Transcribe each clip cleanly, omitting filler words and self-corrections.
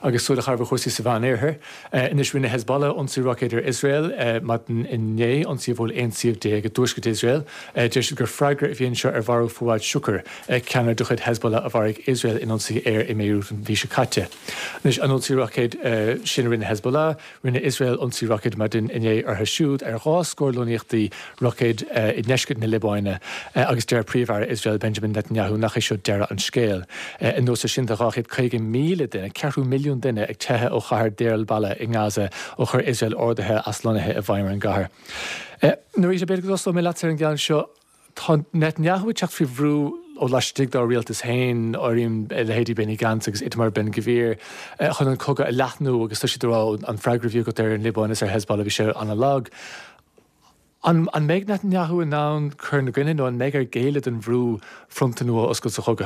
agus súla charbh chósaí sa bhain éarthair. Inis rinne Hezbollah an sú rockeidir Israel mat in né an sí bhil aonsíomh dé go dúscat Israel. Deir gur freigra a bhíonn seo ar bharú fuáid siúcar ceannar duchad Hezbollah a bharigh Israel in an sí air I méú an bhí se caite. Nis an sí rockid sin rinne Hezbollah, rinne Israel an sí rockid mar in é ar siúd ar gá scórlóníochtaí rockid I neiscid na Libáine agus deir príomhhar Israel Benjamin Netanyahu nach seo deire an scéal. In nó sin a ráchid 5 míle duine, 4 milliún duine ag tethe ó chahar déal balle in Gaza ó chur Israel ordathe as lonathe a bhaimar an gahar. Nuair is a beidir go mé leat ar an gceann seo, tá Netanyahu teach fi bhrú ó leistigh dá rialtas hain áiríon le héadí ben I gans agus itamar ben govír chun an cogad a leathnú agus tá si rá an freigrahíú go ar an Libáin ar Hezbollah bhí sé an a lag. An méid Netanyahu in nán chur na gine nó an méid ar géile an bhrú fronta nua os go sa chogad.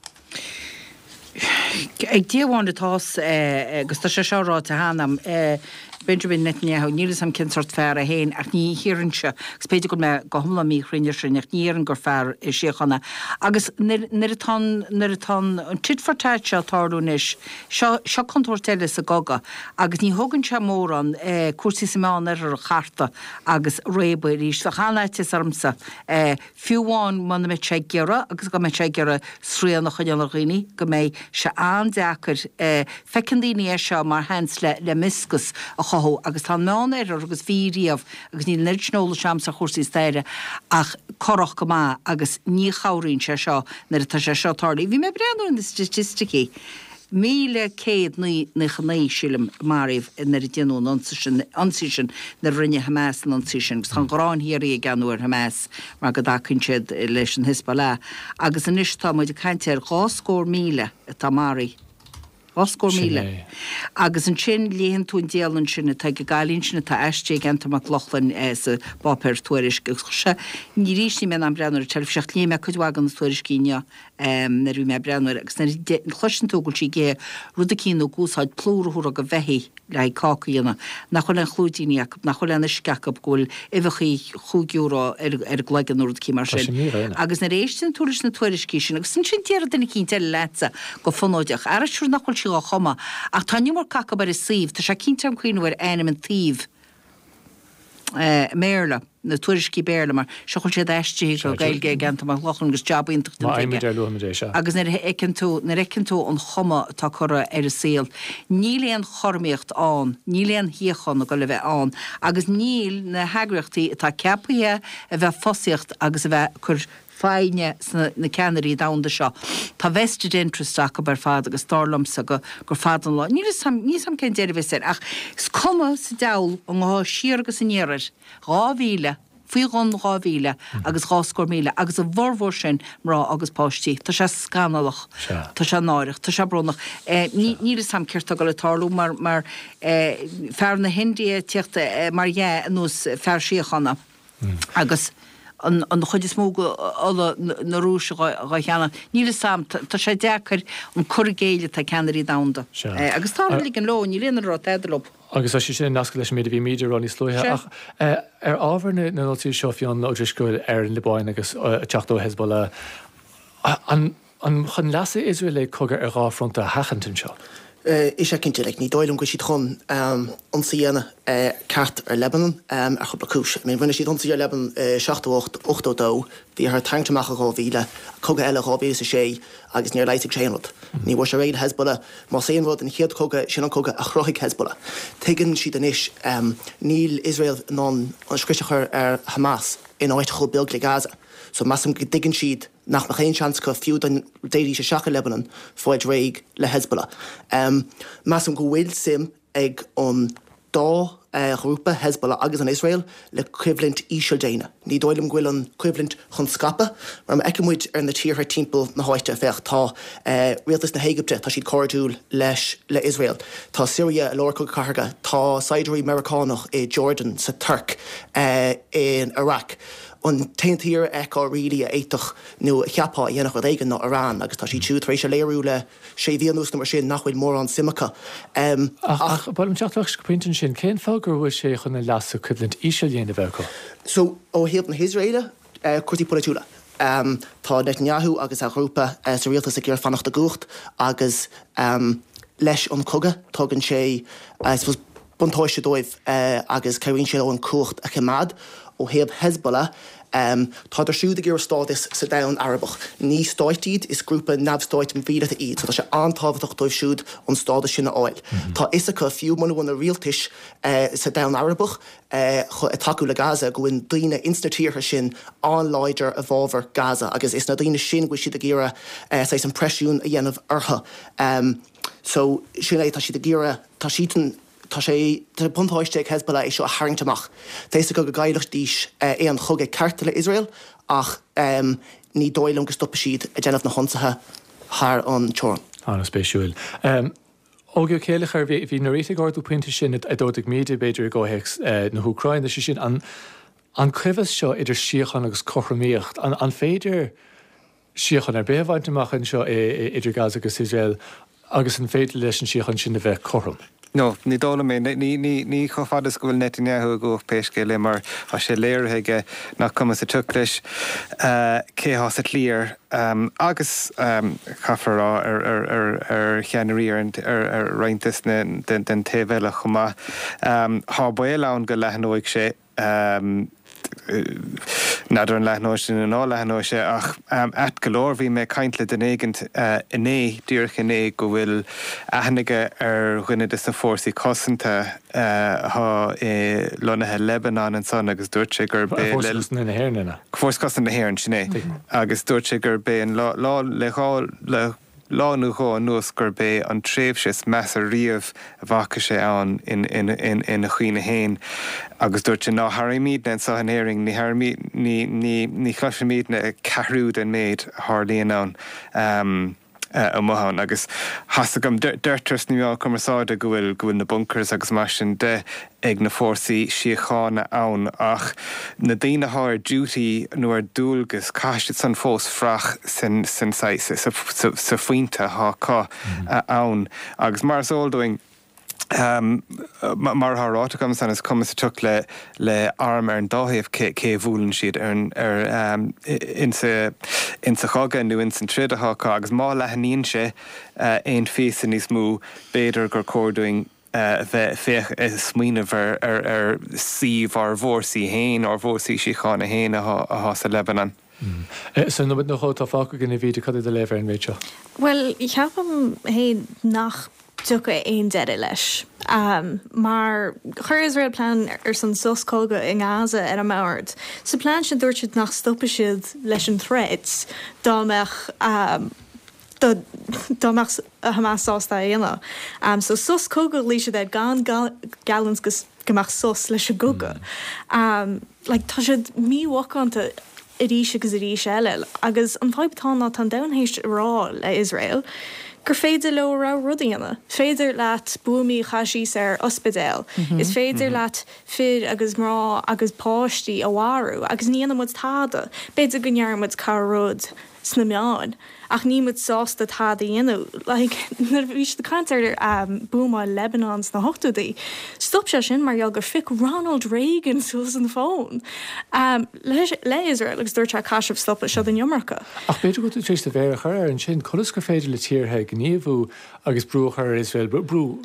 Ag díomháin atás agus tá sé seórá a hánam Benjamin Netanyahu nílas am cin sort fear a héin ach ní hiranse spéidir go me go thomla mí chrinne sin ach níaran gur fear I siochanna agus nir an tit fortáid se tarlúnis seo contortile sa goga agus ní hogann se mór an cuasí semán ar a charta agus réba rís sa chanáite armsa fiúháin man me sé gera agus go me sé gera sríanna chuideanna riní go mé se andeachar fecindíní seo mar hens le miscus a chothó agus tá meán agus víríamh agus ní neirdnóla seam sa chósaí staire ach corach go má agus ní chairíonn se seo nar atá sé seo tarlaí. Bhí me breanú in statisticí 1,100 na chanéis sílim maríomh nar I déanú ansísin na rinne Hamas an ansísin, gus chan gráin hiarí ganúir Hamas mar go dacinn siad leis an Hezbollah agus an istá muid a cainte ar 8,000,000 tá marí. 8,000,000. Agus an sin líon tún déalann sinna tá go gáilín sinna tá eiste gentamach lochlan sa bápéir tuairis go se ní rísí me an breanúir telefseach lí me chuidhagan na tuairis cíine na rú me breanúir agus chlusin tógul sí gé ruda cín ó gúsáid plúrthúra go bheithí le cácaíanana nach chuil an chlúdííach nach chuil anna scacab ghfuil ifachí chuúrá ar gleigen úr cí mar sin. Agus na réistin túris na tuairis cí sin agus sin tíar duna cín teile leitsa go fanóideach ar siúr nachhfuil a choma ach tá nimar caca bar is síomh tá sé cinnte an cuioinhar anam an tíomh méla na tuairiscí béla mar seoil sé eistí go gailge gantamach lochan gus jobbaíontach agus nar ecinn tú an chuma tá chora ar a síl. Níléon chormaíocht an, níléon hiochan go le bheith an, agus níl na heagraachtaí tá cepaithe a bheith fosíocht agus a bheith chur fáine na ceanirí damda seo. Tá vested interest go bar fád agus starlamsa gur fádan lá. Níos sam cén déir bheith ach cuma sa dail an gá siar agus an éirir 2,000 faoin 2,000 agus 8,000 agus a bhórhór sin mrá agus páistí. Tá sé scanalach, tá sé náireach, tá sé bronnach. Nílas sam ceirta go le tarlú mar fear na Hindia tíochta mar nús fear siochanna agus an chuid is móga na rúise go cheanna. Nílas sam tá sé deachar an churgéile tá ceanirí damda. Agus tá lí an ló, ní léanaar rá teidirlop. Agus sé sin nasca leis méidir bhí míidir ráí slúthe ach ar ábhar na nótaí seo fion ódriscoil ar an Libáin agus teachtó Hezbollah an chun leasa Israel le cogur ar gá fronta hachantain seo. Is sé cinnte ní dóilm go si chun ansaíana ceart ar Lebanon a chubla cúis. Mé bhaine siad ansaí ar Lebanon 7-8 bhí ar taingteach a 2,000 coga eile 2,000 agus níor leitigh séanrad. Ní bhar sé réad Hezbollah má séanrad an chiad coga sin an coga a chroigh Hezbollah. Tuigeann siad anis níl Israel ná an scristeachar ar Hamas in áit chomh beag le Gaza. So massam go diggin siad nach éon seans go fiú an déirí sé seacha Lebanon fáid réig le Hezbollah. Massam go bhfuil sim ag an dá grúpa Hezbollah agus an Israel le cuiblint ísisiil déine. Ní dóilm ghfuil an cuiblint chun scapa, mar ecimmuid ar na tíortha timpeall na háite a fecht tá rialtas na Héigipte tá siad cordúil leis le Israel. Tá Syria a lorca carga, tá Saidirí Americánach i Jordan sa Turk in Iraq. An taintíir eá rilí a éitoch nó cheapá dhéanach réigen ná Iran agus tá sí túéis sé léirú le sé bhíanús na mar sin nachfuil mór an simachcha. Ach bhim teachleach go pointin sin cén fágur bhfuil sé chun na lasú cuiblint ísisiil dhéana bheith. So ó héad na Israile cuatí polúla. Tá Netanyahu agus a grúpa sa rialtas a gur fannacht a gúcht agus leis an coga tugann sé suppose buntáiste dóibh agus cairíonn sé an cuacht a chimad ó héamh Hezbollah. Tá siúd gur stádas sa dain Arabach. Ní stáitíd is grúpa nabstáit an bhíad a iad, so tá sé antáhaach dóibh siúd an stáda sinna áil. Tá isacha fiú manúin a rialtais sa dain Arabach chu taú le Gaza go bhfuin daoine instatíortha sin anláidir a bhábhar Gaza, agus is na daoine sin go siad a ggéire sé an presiún a dhéanamh ortha. So sin é tá siad a ggéire tá sian Tá sé buntáisteigh Hezbollah é seo a haingtamach. Tééis go gaiilech díis é an chug carta le Israel ach ní dóilm go stoppa siad a déanamh na honsathe thar an teoran. An spéisiúil. Óge chéalach ar bhí na réite gáú puinte sin a dóigh méidir beidir ggóhéics na Húcrain sé sin an chuimhas seo idir siochan agus chochraíocht an féidir siochan ar béhhaintach an seo idir Gaza agus Israel agus an féidir leis an siochan sin a bheith chom. No, ní dóla mé ní chofadas go bhfuil Netanyahu go péiscéile mar a sé léirthaige nach cumas a tuclis céhás a tlír agus chafar ar cheanarí ar rointas den téhheile chumá. Tá buil ann go leithnóigh sé nadidir an leithnóise an á leithnóise ach at golóir bhí mé caintle den éigent iné dúrach iné go bhfuil aithneige ar dhuine is na fórsaí cosanta lonathe Lebanon an son agus dúirt sé gur bé fós cosan na hhéann sinné agus dúirt sé gur bé an láú gá nuas gur bé an tréimhsis meas a riamh bhacha sé ann in a chuoine héin agus dúirt sé ná Harimíd na sa an éing ní chluisiid na cehrú den méid hálíon ann a mohan agus hasagam deirtras níá cumarsáide go bhfuil na bunkers agus mar sin de ag na fórsaí siochána ann ach na daoine thir duty nuair dúlgus caiiste san fós frach san saise sa faointe cá ann agus mar sóldóing mar tháráta san is cumas a tuc le arm ar an dóthaíomh cé bhúlann siad ar in sa chaga nó in san tríd athá agus má leithníonn sé éon fésa níos mú béidir gur códúing bheith féch smaoineh ar síomh ar bhórsaí héin ar bhórsaí siochána héin a sa Lebanon. So nó bud nó chótá fáca gna bhíidir cad a léibh an méideo? Well, ich cheapam hé nach tucha aon deire leis. Mar chur Israel plan ar san soscóga in Gaza ar a mairt. Sa plan sin dúirt nach stoppa siad leis an threads dámach Hamas sásta dhéana. So soscóga lí siad gan galans gomach sos leis a goga. Tá siad míhhaánta i ríise agus i ríise eile, agus an fáibtá ná tan dahéist rá le Israel, gur féidir le rá rudaíanana. Féidir leat buamí chaisís ar ospidéal. Is féidir leat fir agus mrá agus páistí a bhharú, agus níana mud táda. Béidir go nearmid carród sna meáin. Ach ní mud sásta táda dhéanú. Nar bhís de cantar buamá Lebanons na hochtúdaí. Stop sé sin mar gur fic Ronald Reagan sus an fón. Le Israel agus dúirt caiisih stoppa seo an Jomarcha. Ach beidir go tú tríéis a bhéir chuir ar an sin colas gur féidir le tíorthe gníomhú agus brúchar Israel brú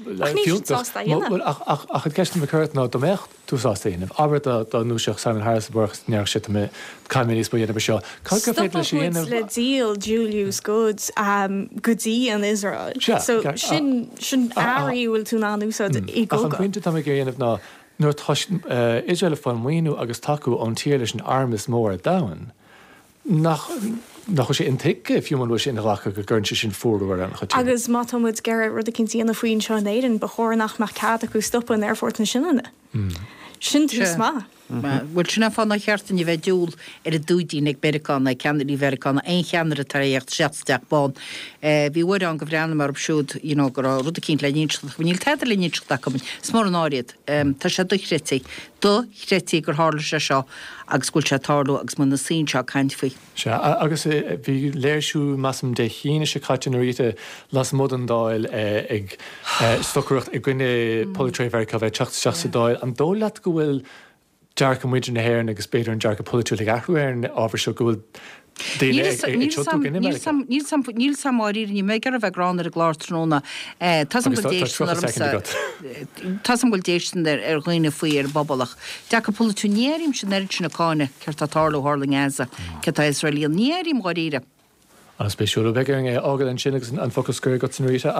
ach ceiste chuirt ná domécht túsástaíanamh. Aber dá núiseach Simon Harris burchas near si caiiminíos bu dhéanamh seo. Cad go féidir le síanamh le díal Julius Goods godaí an Israel. So sin airí bhfuil tú ná núsad i go. Ach an pointe tá géanamh ná nuair Israel fan muoinú agus taú an tíir leis an armas mór dain nach sé intice fiúman sin racha go gurn sin fórúir an chutíine. Agus mátamid geir rud a cintíanana faoin seo éidir ba chóirnach mar cad acu stoppa an airfort na sinna. Sin tú má. Bhfuil sinna fanna cheartan i bheith dúil ar a dúdín ag Bericána ceanirí Vericána ein cheanar a taríocht seasteach bán. Bhí bhfuir an go bhreanna mar siúd gur rud a cinint le níintach, bhíil teidir le níintach go smór an áiriad. Tá sé do chrétí gur hála sé seo agus gúil sé tálú agus muna sín seo caiint faoi. Se agus bhí léirsú massam de chéine se caiteanúíte las mód an dáil ag stocuireacht ag gcuine Polytray Verica bheith teach sa dáil an dólaat go bhfuil dearcha muidir na hhéir agus beidir an dearcha polúla ahrúir ábhar seo go bhfuil Níl samáí ní mé gar a bheith gránna a glátróna Tasam bhfuil déistin ar ghoine faoi ar bobalach. De go polúnéirim sin neir sin naáine ceart atála háling éasa ce tá Israelíon néirim gáíre. An spéisiúla being ágad an sinnagus an focuscur go san ríte